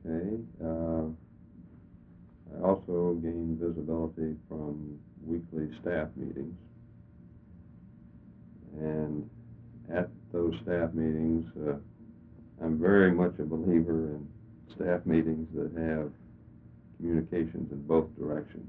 Okay. I also gain visibility from weekly staff meetings. And at those staff meetings, I'm very much a believer in staff meetings that have communications in both directions.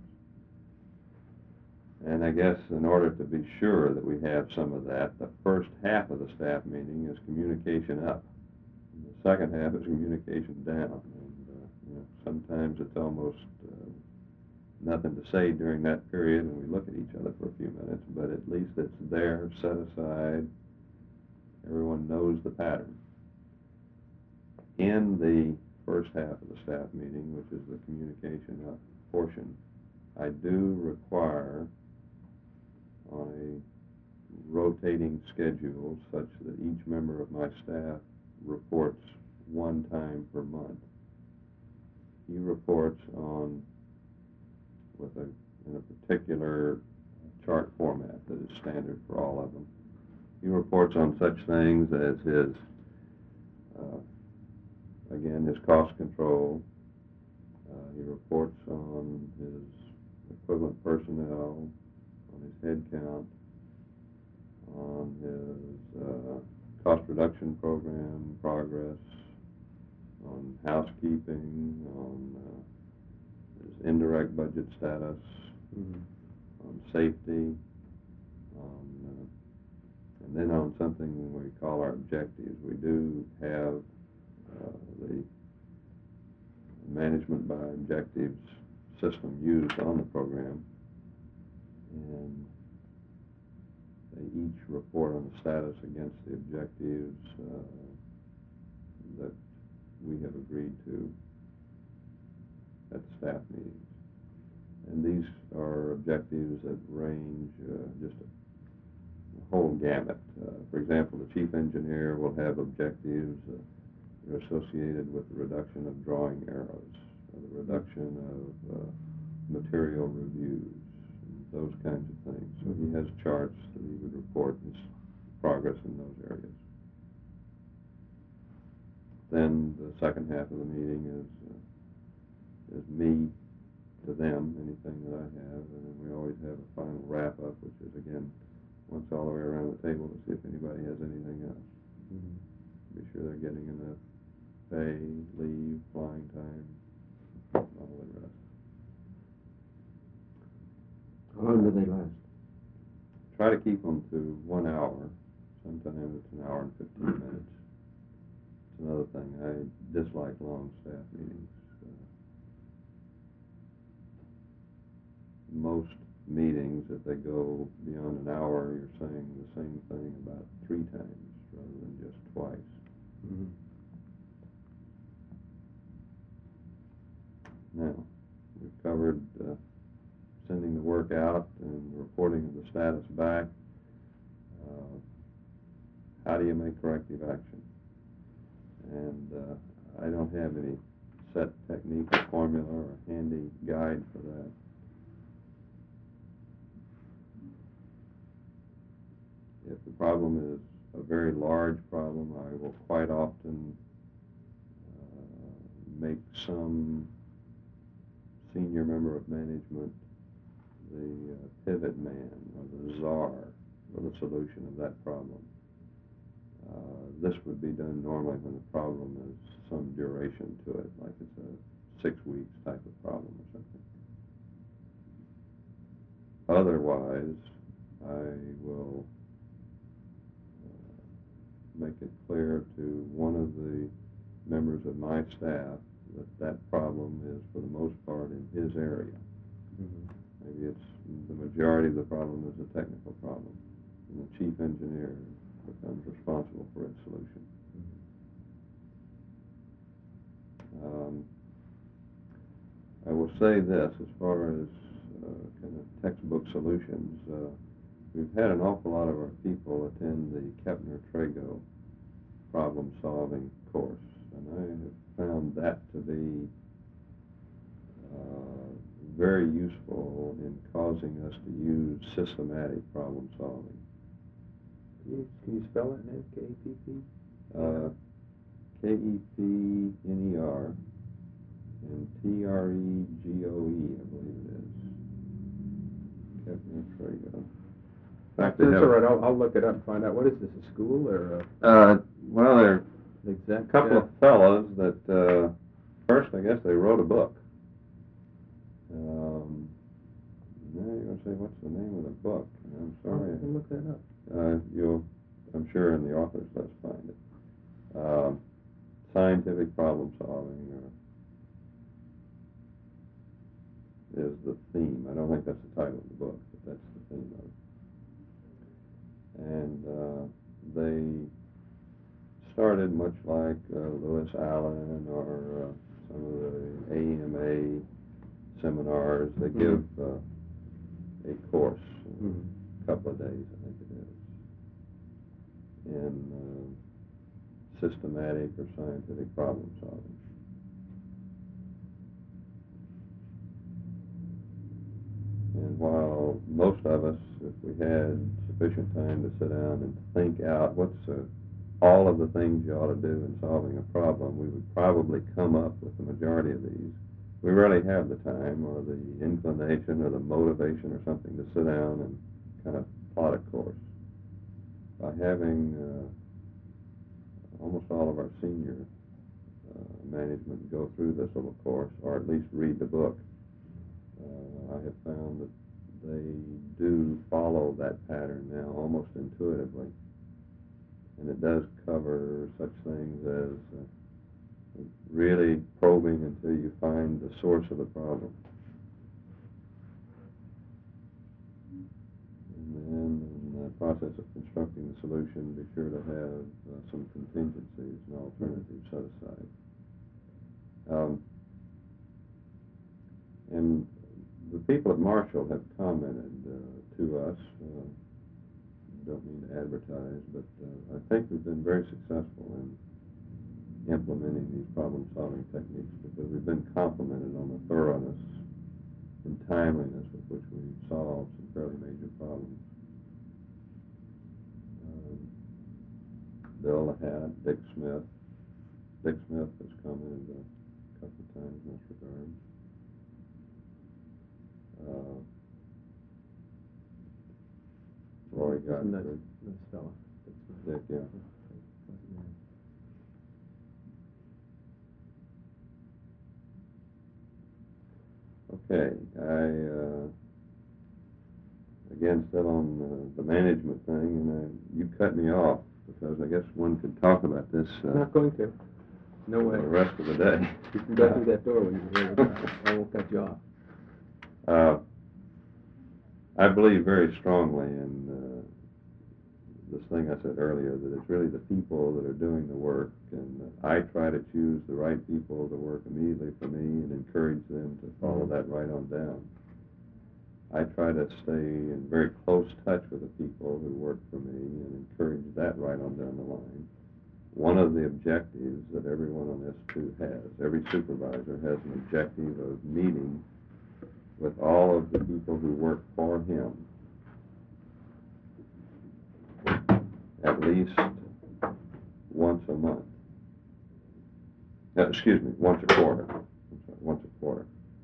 And I guess in order to be sure that we have some of that, the first half of the staff meeting is communication up. And the second half is communication down. And sometimes it's almost nothing to say during that period, and we look at each other for a few minutes, but at least it's there, set aside. Everyone knows the pattern. In the first half of the staff meeting, which is the communication up portion, I do require on a rotating schedule such that each member of my staff reports one time per month. He reports in a particular chart format that is standard for all of them. He reports on such things as his cost control. He reports on his equivalent personnel, on his head count, on his cost reduction program progress, on housekeeping, on his indirect budget status, on safety, and then on something we call our objectives. We do have the management by objectives system used on the program, and they each report on the status against the objectives that we have agreed to at the staff meetings. And these are objectives that range just a whole gamut. For example, the chief engineer will have objectives that are associated with the reduction of drawing errors, or the reduction of material reviews, and those kinds of things. So he has charts that he would report his progress in those areas. Then the second half of the meeting is me to them, anything that I have, and then we always have a final wrap-up, which is, again, once all the way around the table to see if anybody has anything else. Be sure they're getting enough pay, leave, flying time, all the rest. How long do they last? Try to keep them to 1 hour. Sometimes it's an hour and 15 minutes. It's another thing. I dislike long staff meetings. Most meetings, if they go beyond an hour, you're saying the same thing about 3 times rather than just twice. Now, we've covered sending the work out and reporting of the status back. How do you make corrective action? And I don't have any set technique or formula or handy guide for that. If the problem is a very large problem, I will quite often make some senior member of management the pivot man or the czar for the solution of that problem. This would be done normally when the problem is some duration to it, like it's a 6 weeks type of problem or something. Otherwise, I will make it clear to one of the members of my staff that that problem is, for the most part, in his area. Maybe it's the majority of the problem is a technical problem, and the chief engineer becomes responsible for its solution. I will say this, as far as kind of textbook solutions, we've had an awful lot of our people attend the Kepner-Trago problem-solving course, and I have found that to be very useful in causing us to use systematic problem-solving. Can you spell it, Ned? K-E-P-P? K-E-P-N-E-R, and TREGOE, I believe it is. Yep, there you go. In fact, they That's have all right. I'll look it up and find out. What is this, a school or well, there are an exec? a couple of fellows that first, I guess, they wrote a book. Now you're going to say, what's the name of the book? I'm sorry. I can look that up. I'm sure in the author's list find it. Scientific problem solving is the theme. I don't think that's the title of the book, but that's the theme of it. And they started much like Lewis Allen or some of the AMA seminars. They give a course, a couple of days, I think it is, in systematic or scientific problem solving. And while most of us, if we had sufficient time to sit down and think out what's all of the things you ought to do in solving a problem, we would probably come up with the majority of these. We rarely have the time or the inclination or the motivation or something to sit down and kind of plot a course. By having almost all of our senior management go through this little course, or at least read the book, I have found that they do follow that pattern now almost intuitively. And it does cover such things as really probing until you find the source of the problem. And then in the process of constructing the solution, be sure to have some contingencies and alternatives set aside. And the people at Marshall have commented to us, don't mean to advertise, but I think we've been very successful in implementing these problem-solving techniques because we've been complimented on the thoroughness and timeliness with which we've solved some fairly major problems. Bill Lahat, Dick Smith. Dick Smith has commented a couple of times in this regard. Roy Godfrey. This fellow. Dick, yeah. Okay, again, still on the management thing, and you cut me off because I guess one could talk about this Not going to. No way. the rest of the day. You can go through that door when you're ready. I won't cut you off. I believe very strongly in this thing I said earlier, that it's really the people that are doing the work, and I try to choose the right people to work immediately for me and encourage them to follow that right on down. I try to stay in very close touch with the people who work for me and encourage that right on down the line. One of the objectives that everyone on S2 has, every supervisor has an objective of meeting with all of the people who work for him at least once a month. Excuse me, once a quarter. Once a quarter.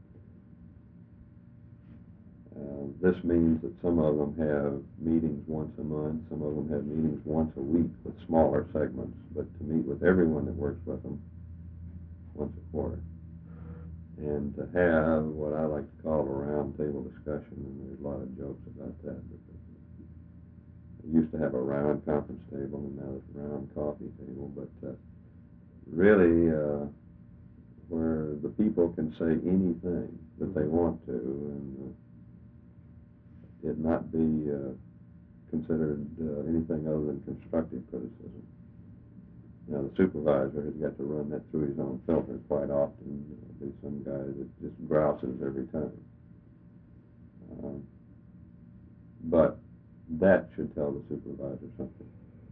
This means that some of them have meetings once a month, some of them have meetings once a week with smaller segments, but to meet with everyone that works with them once a quarter. And to have what I like to call a round table discussion, and there's a lot of jokes about that. I used to have a round conference table, and now there's a round coffee table, but really where the people can say anything that they want to, and it not be considered anything other than constructive criticism. Now, the supervisor has got to run that through his own filter quite often. There'll be some guy that just grouses every time. But that should tell the supervisor something.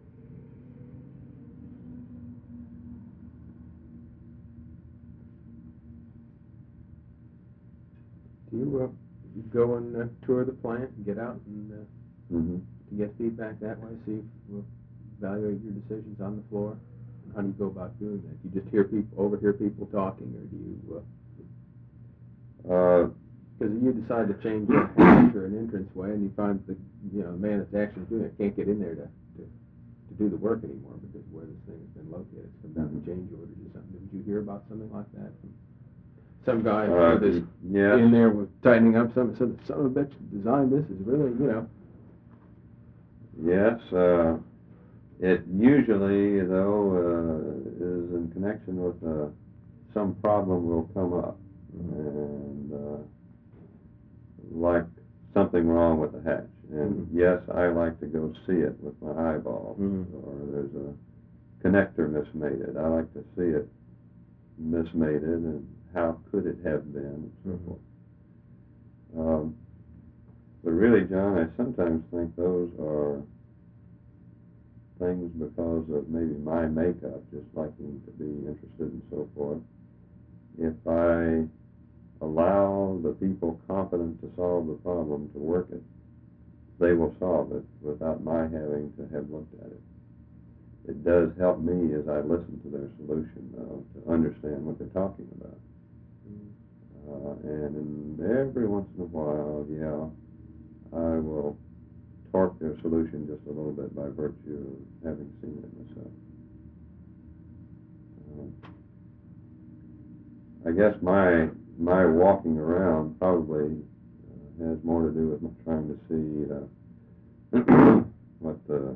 Do you go and tour the plant and get out and to get feedback that way, see if we'll evaluate your decisions on the floor? How do you go about doing that? Do you just overhear people talking, or do you Because you decide to change a hatch or an entranceway, and you find the man that's actually doing it can't get in there to do the work anymore because where this thing has been located. It's come down to change orders or something. Did you hear about something like that from some guy with this yes. in there with tightening up something? So some of the bitch designed this is really, Yes, it usually, though, is in connection with some problem will come up, and like something wrong with the hatch. And yes, I like to go see it with my eyeballs, or there's a connector mismated. I like to see it mismated, and how could it have been, and so forth. But really, John, I sometimes think those are things because of maybe my makeup, just liking to be interested and so forth. If I allow the people competent to solve the problem to work it, they will solve it without my having to have looked at it. It does help me as I listen to their solution, though, to understand what they're talking about. And every once in a while, I will torque their solution just a little bit by virtue of having seen it myself. I guess my walking around probably has more to do with trying to see what the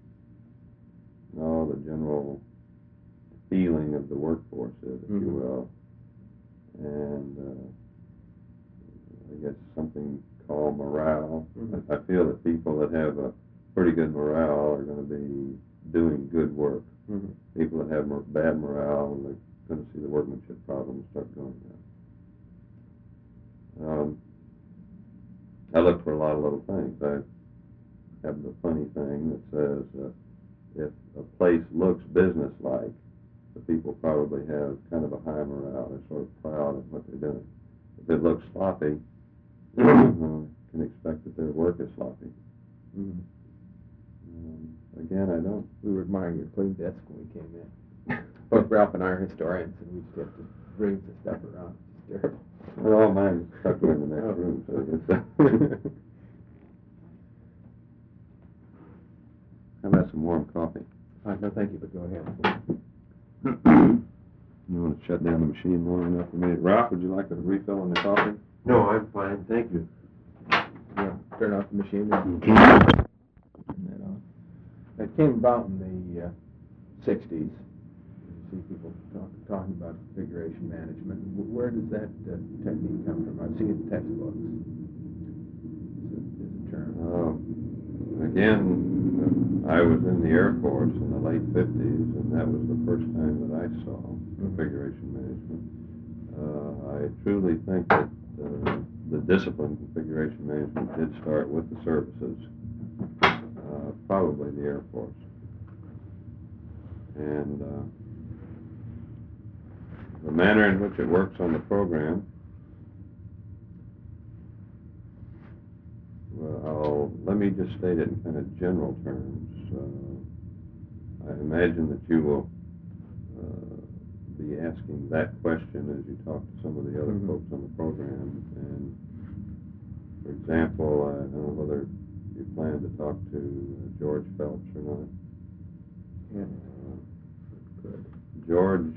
general feeling of the workforce is, if you will, and I guess something called morale. I feel that people that have a pretty good morale are going to be doing good work. People that have bad morale, they're going to see the workmanship problems start going down. I look for a lot of little things. I have the funny thing that says if a place looks businesslike, the people probably have kind of a high morale. They're sort of proud of what they're doing. If it looks sloppy, can expect that their work is sloppy. Again, I don't. We were admiring your clean desk when we came in. Both Ralph and I are historians, and we just have to bring some stuff around. It's terrible. Well, mine's stuck in the next room, so it's How about some warm coffee? No, thank you, but go ahead. You want to shut down the machine long enough for me? Ralph, would you like a refill on the coffee? No, I'm fine, thank you. Yeah, turn off the machine and turn that on. It came about in the 60s. You see people talking about configuration management. Where does that technique come from? I've seen it in textbooks. Is a term. Again, I was in the Air Force in the late 50s, and that was the first time that I saw configuration management. I truly think that the discipline configuration management did start with the services, probably the Air Force. And the manner in which it works on the program, let me just state it in kind of general terms. I imagine that you will be asking that question as you talk to some of the other folks on the program. And for example, I don't know whether you plan to talk to George Phelps or not. Yeah. Good. George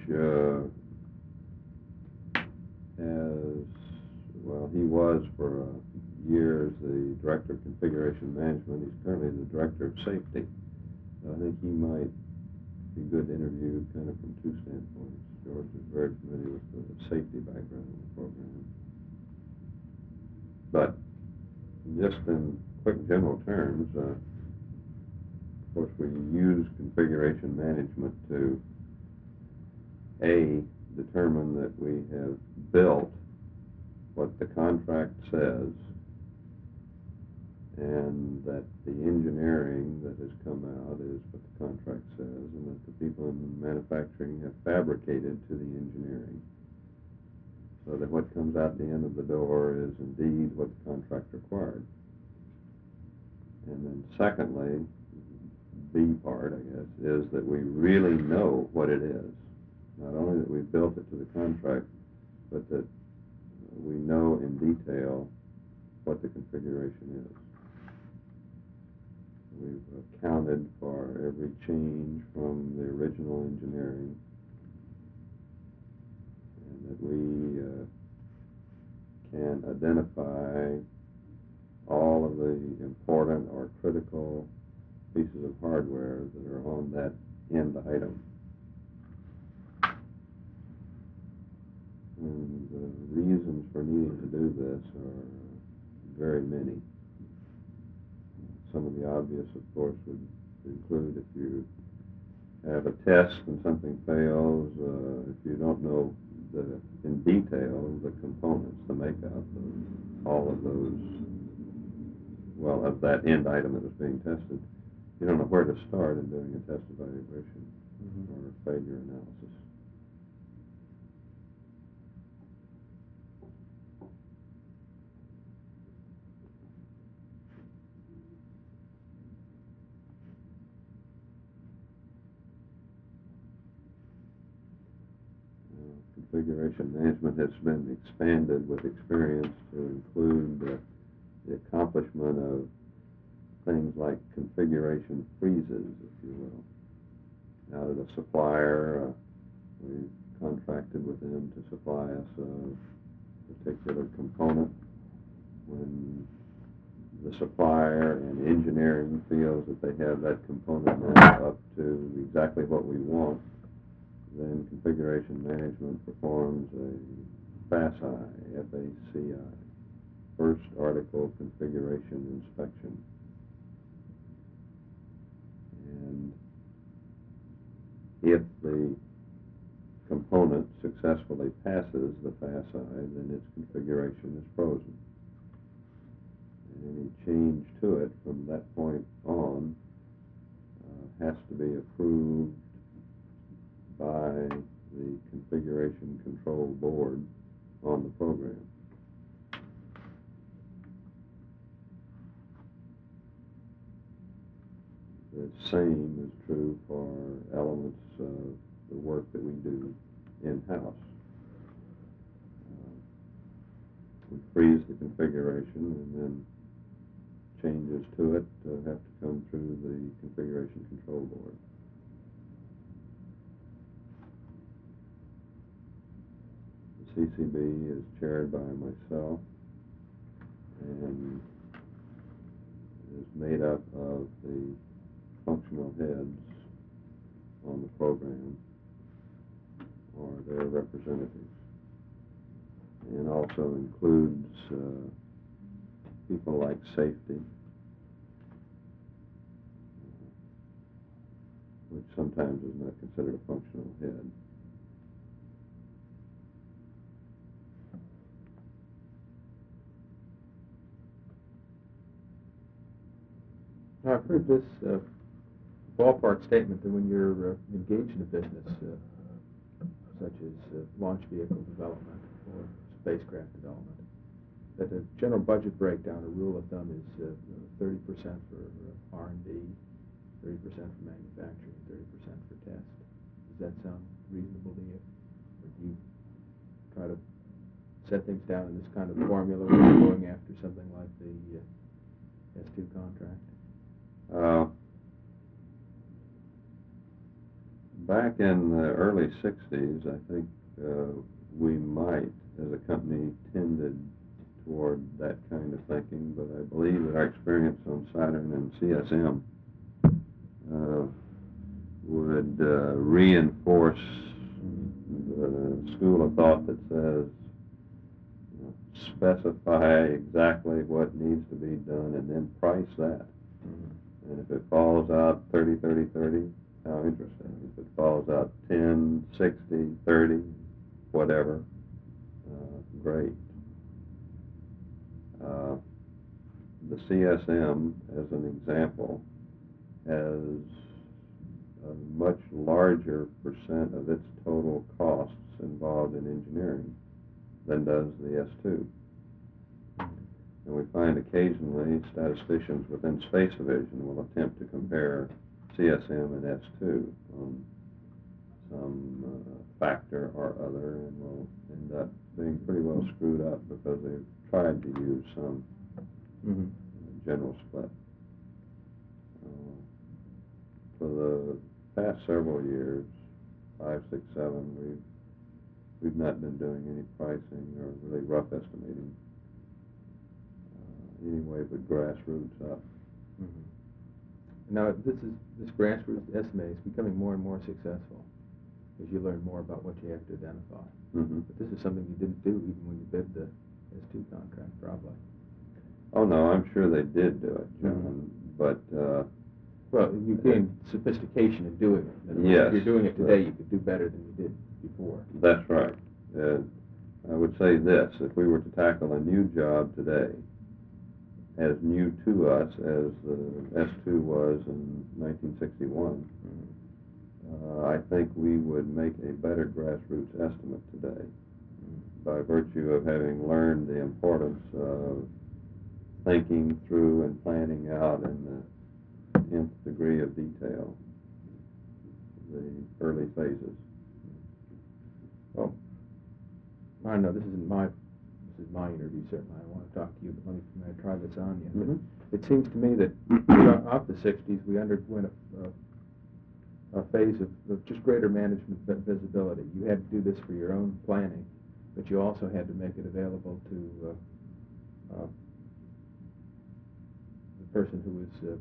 he was for years the Director of Configuration Management. He's currently the Director of Safety. I think he might be good to interview kind of from two standpoints. George is very familiar with the safety background of the program. But just in quick general terms, of course, we use configuration management to, A, determine that we have built what the contract says, and that the engineering that has come out is what the contract says, and that the people in manufacturing have fabricated to the engineering, so that what comes out the end of the door is indeed what the contract required. And then secondly, B part, I guess, is that we really know what it is. Not only that we've built it to the contract, but that we know in detail what the configuration is. We've accounted for every change from the original engineering, and that we can identify all of the important or critical pieces of hardware that are on that end item. And the reasons for needing to do this are very many. Some of the obvious, of course, would include if you have a test and something fails, if you don't know in detail the components, the makeup of all of those, well, of that end item that was being tested, you don't know where to start in doing a test evaluation or failure analysis. Configuration management has been expanded with experience to include the accomplishment of things like configuration freezes, if you will. Out at a supplier, we contracted with them to supply us a particular component. When the supplier and engineering feels that they have that component now up to exactly what we want, then configuration management performs a FACI, F-A-C-I, first article configuration inspection. And if the component successfully passes the FACI, then its configuration is frozen. And any change to it from that point on has to be approved by the configuration control board on the program. The same is true for elements of the work that we do in-house. We freeze the configuration, and then changes to it have to come through the configuration control board. CCB is chaired by myself and is made up of the functional heads on the program or their representatives, and also includes people like safety, which sometimes is not considered a functional head. I've heard this ballpark statement that when you're engaged in a business such as launch vehicle development or spacecraft development, that a general budget breakdown, a rule of thumb, is 30% for R&D, 30% for manufacturing, 30% for test. Does that sound reasonable to you? Or do you try to set things down in this kind of formula when you're going after something like the S2 contract? Back in the early 60s, I think we might, as a company, tended toward that kind of thinking, but I believe that our experience on Saturn and CSM would reinforce the school of thought that says, specify exactly what needs to be done and then price that. And if it falls out 30, 30, 30, how interesting. If it falls out 10, 60, 30, whatever, great. The CSM, as an example, has a much larger percent of its total costs involved in engineering than does the S2. And we find occasionally statisticians within Space Division will attempt to compare CSM and S2 on some factor or other, and will end up being pretty well screwed up because they've tried to use some Mm-hmm. general split. For the past several years, 5, 6, 7, we've not been doing any pricing or really rough estimating anyway, but grassroots up. Mm-hmm. Now, this grassroots estimate is becoming more and more successful as you learn more about what you have to identify. Mm-hmm. But this is something you didn't do even when you bid the S2 contract, probably. Oh no, I'm sure they did do it, John. But well, you gain sophistication in doing it. In other words, yes, if you're doing it today, you could do better than you did before. That's right. I would say this: if we were to tackle a new job today, as new to us as the S2 was in 1961, I think we would make a better grassroots estimate today by virtue of having learned the importance of thinking through and planning out in the nth degree of detail the early phases. Well, I don't know, this is my interview, certainly. I want to talk to you, but let me try this on you. Mm-hmm. It seems to me that throughout the 60s, we underwent a phase of just greater management visibility. You had to do this for your own planning, but you also had to make it available to the person who was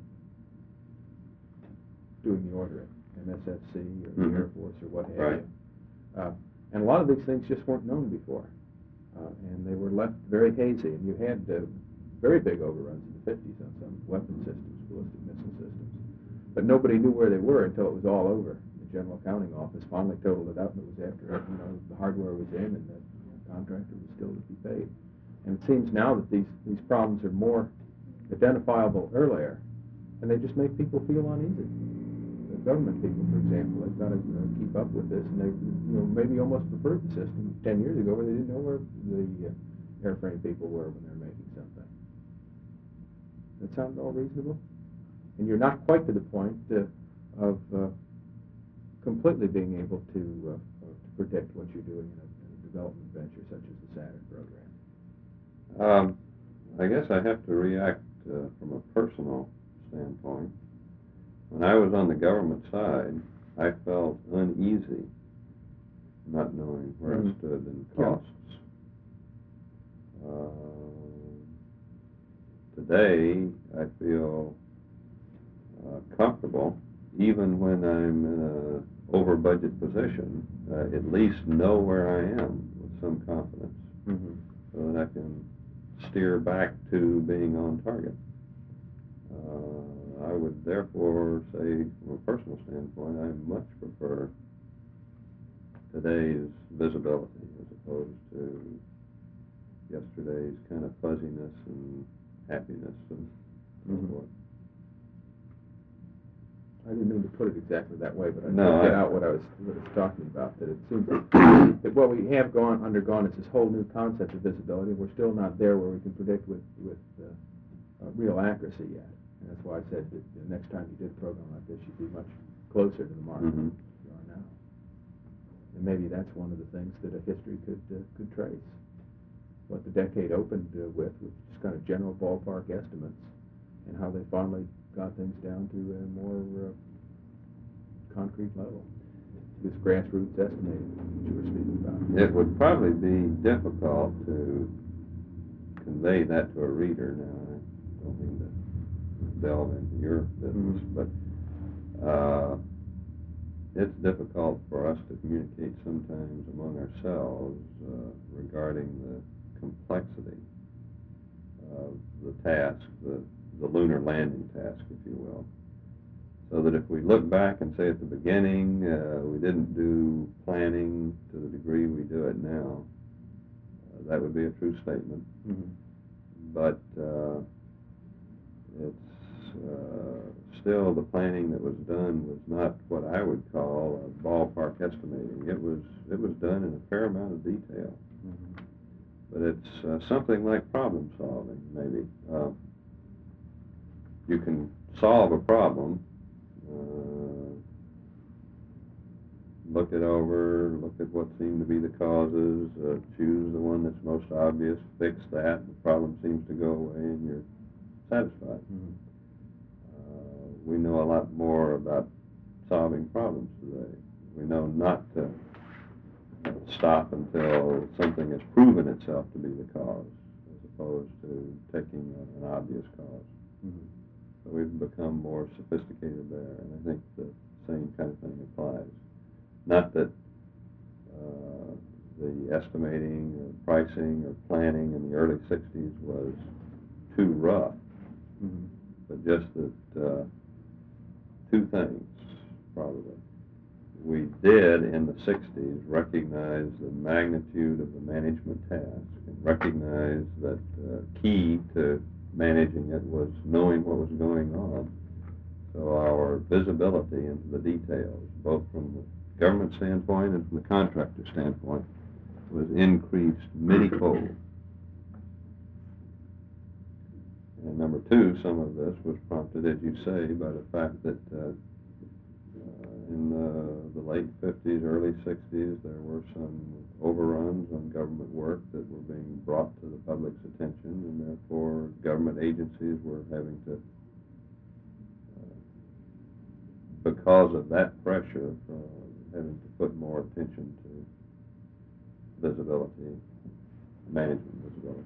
doing the ordering, MSFC or the Mm-hmm. Air Force or what have Right. you. And a lot of these things just weren't known before, and they were left very hazy, and you had very big overruns in the 50s on some weapon systems, ballistic missile systems. But nobody knew where they were until it was all over. The General Accounting Office finally totaled it up, and it was after the hardware was in and the contractor was still to be paid. And it seems now that these problems are more identifiable earlier, and they just make people feel uneasy. The government people, for example, they've got to keep up with this, and they maybe almost preferred the system 10 years ago where they didn't know where the airframe people were when they were making something. Does that sound all reasonable? And you're not quite to the point of completely being able to predict what you're doing in a development venture such as the Saturn program. I guess I have to react from a personal standpoint. When I was on the government side, I felt uneasy not knowing where I stood in costs. Today, I feel comfortable, even when I'm in an over-budget position, at least know where I am with some confidence, so that I can steer back to being on target. I would therefore say, from a personal standpoint, I much prefer today's visibility as opposed to yesterday's kind of fuzziness and happiness and so forth. I didn't mean to put it exactly that way, but I No, did get out what I was talking about. That it seems that what we have undergone is this whole new concept of visibility. We're still not there where we can predict with real accuracy yet. And that's why I said that the next time you did a program like this, you'd be much closer to the market than you are now. And maybe that's one of the things that a history could trace. What the decade opened with just kind of general ballpark estimates, and how they finally got things down to a more concrete level. This grassroots estimating that you were speaking about. It would probably be difficult to convey that to a reader. Now, I don't mean to delve into your business, but it's difficult for us to communicate sometimes among ourselves regarding the complexity of the task, the lunar landing task, if you will. So that if we look back and say at the beginning we didn't do planning to the degree we do it now, that would be a true statement. But it's still, the planning that was done was not what I would call a ballpark estimating. It was done in a fair amount of detail. But it's something like problem solving, maybe. You can solve a problem look it over, look at what seem to be the causes, choose the one that's most obvious, fix that, the problem seems to go away, and you're satisfied. We know a lot more about solving problems today. We know not to stop until something has proven itself to be the cause, as opposed to taking an obvious cause. So we've become more sophisticated there, and I think the same kind of thing applies. Not that the estimating or pricing or planning in the early 60s was too rough, but just that two things, probably. We did, in the 60s, recognize the magnitude of the management task and recognize that key to managing it was knowing what was going on. So our visibility into the details, both from the government standpoint and from the contractor standpoint, was increased many-fold. And number two, some of this was prompted, as you say, by the fact that in the late 50s, early 60s, there were some overruns on government work that were being brought to the public's attention, and therefore government agencies were having to, because of that pressure, having to put more attention to visibility, management visibility.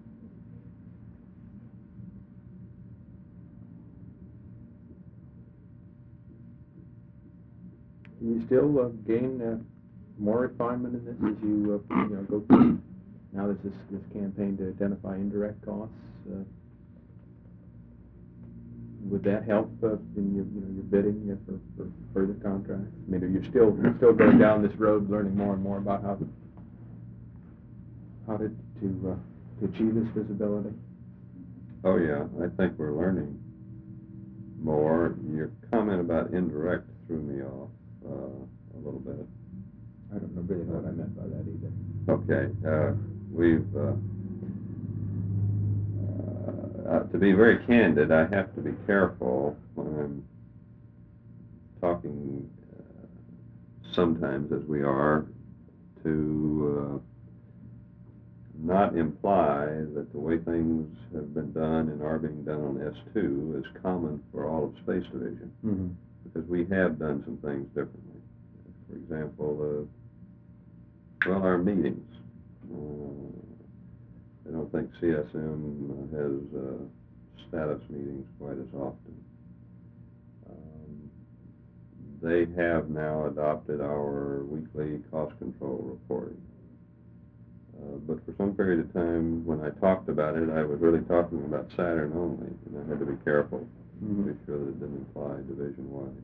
Do you still gain more refinement in this as you go through? Now there's this campaign to identify indirect costs. Would that help in your bidding for further contracts? I mean, are you still going down this road, learning more and more about how to achieve this visibility? Oh yeah, I think we're learning more. Your comment about indirect threw me off a little bit. I don't know really what I meant by that either. Okay, to be very candid, I have to be careful when I'm talking sometimes, as we are, to not imply that the way things have been done and are being done on S2 is common for all of Space Division, because we have done some things differently. For example, our meetings. I don't think CSM has status meetings quite as often. They have now adopted our weekly cost control reporting. But for some period of time, when I talked about it, I was really talking about Saturn only, and I had to be careful to be sure that it didn't imply division-wide.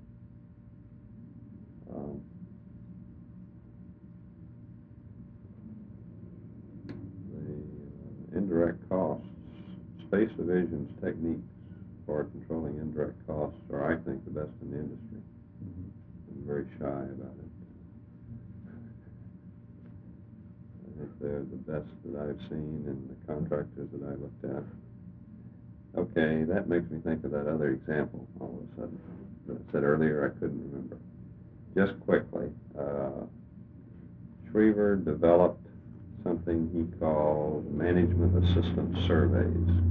The indirect costs, Space Division's techniques for controlling indirect costs are, I think, the best in the industry. I'm very shy about it. I think they're the best that I've seen in the contractors that I looked at. Okay, that makes me think of that other example all of a sudden that I said earlier I couldn't remember. Just quickly, Schriever developed something he called management assistance surveys,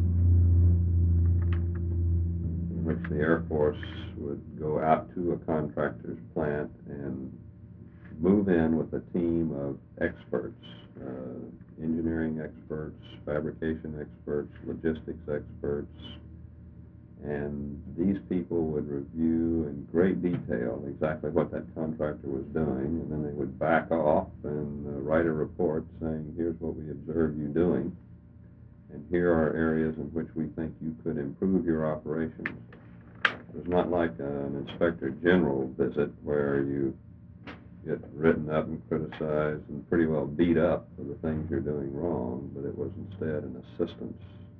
in which the Air Force would go out to a contractor's plant and move in with a team of experts, engineering experts, fabrication experts, logistics experts, and these people would review in great detail exactly what that contractor was doing, and then they would back off and write a report saying, here's what we observed you doing, and here are areas in which we think you could improve your operations. It was not like an inspector general visit where you get written up and criticized and pretty well beat up for the things you're doing wrong, but it was instead an assistance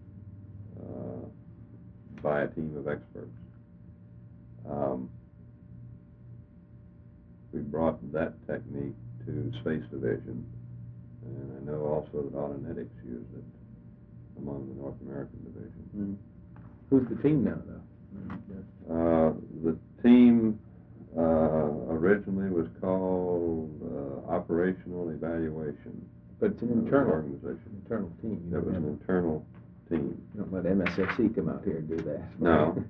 by a team of experts. We brought that technique to Space Division, and I know also that Autonetics used it among the North American division. Who's the team now, though? The team originally was called operational evaluation But it's an of the internal organization. team. You It was an internal team. don't let MSFC come out here and do that. No,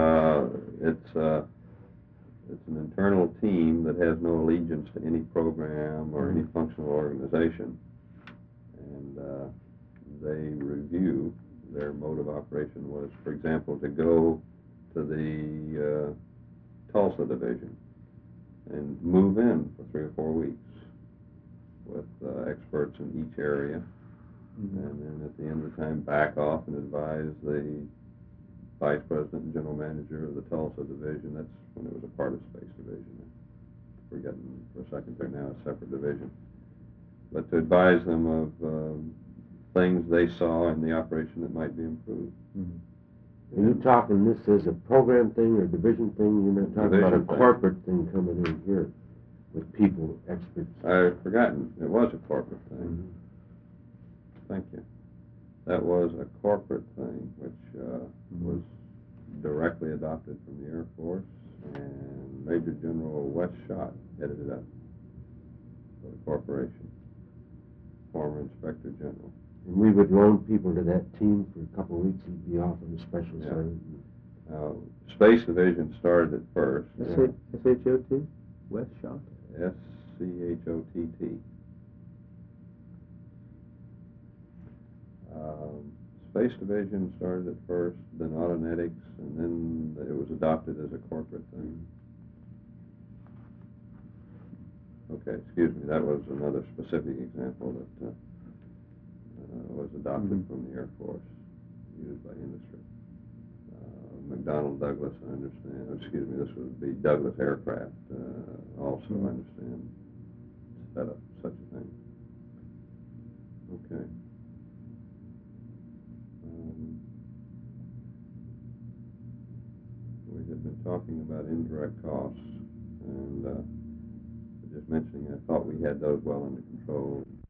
it's an internal team that has no allegiance to any program or any functional organization, and they review. Their mode of operation was, for example, to go to the Tulsa division and move in for 3 or 4 weeks with experts in each area, and then at the end of the time back off and advise the vice president and general manager of the Tulsa division. That's when it was a part of Space Division. Forgetting for a second, they're now a separate division. But to advise them of things they saw in the operation that might be improved. Are you talking this as a program thing or division thing? You're not talking about a Division thing. corporate thing coming in here with people, experts? I've forgotten. It was a corporate thing. Thank you. That was a corporate thing, which was directly adopted from the Air Force, and Major General Wes Schott headed it up for the corporation, former Inspector General. And we would loan people to that team for a couple of weeks. He'd be off on a special Yeah. assignment. Now, Space Division started at first, S-H-O-T? West Shot? SCHOTT. Space Division started at first, then Autonetics, and then it was adopted as a corporate thing. Okay, excuse me, that was another specific example that was adopted from the Air Force, used by industry. McDonnell Douglas, I understand, excuse me, this would be Douglas Aircraft, also, I understand, set up such a thing. Okay. We had been talking about indirect costs, and just mentioning, I thought we had those well under control.